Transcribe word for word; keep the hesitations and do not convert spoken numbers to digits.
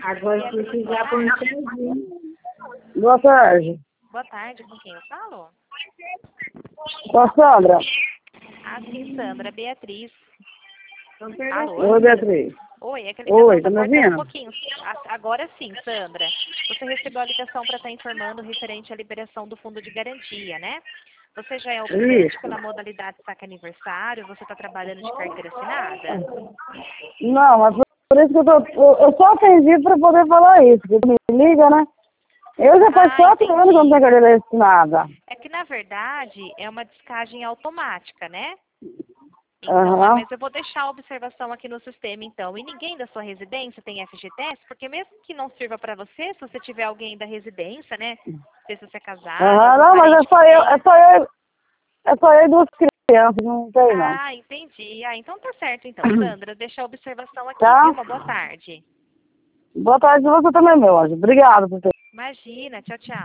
Agora, se precisar, põe no Serginho. Boa tarde. Boa tarde, com quem eu falo? Com a Sandra. Ah, sim, Sandra, Beatriz. Então, Alô? Oi, Beatriz. Oi, é que a ligação Oi, tá tá me cortando um ouvindo? pouquinho. A- Agora sim, Sandra. Você recebeu a ligação para estar informando referente à liberação do fundo de garantia, né? Você já é operante Isso. pela modalidade saque aniversário? Você está trabalhando de carteira assinada? Não, mas por isso que eu tô... Eu eu só atendi pra poder falar isso, porque me liga, né? Eu já faz Ah, quatro anos que eu não tenho carteira assinada. É que, na verdade, é uma descagem automática, né? Então, ah, Aham. mas eu vou deixar a observação aqui no sistema, então. E ninguém da sua residência tem F G T S? Porque mesmo que não sirva para você, se você tiver alguém da residência, né? Não sei se você é casado, Aham, algum não, mas é parente só que eu, tenha. é só eu, é só eu e duas crianças, não tem não. Ah, entendi. Ah, então tá certo, então. Sandra, deixa a observação aqui, Tá? viu? Uma boa tarde. Boa tarde pra você também, meu anjo. Obrigado por ter. Imagina, tchau, tchau.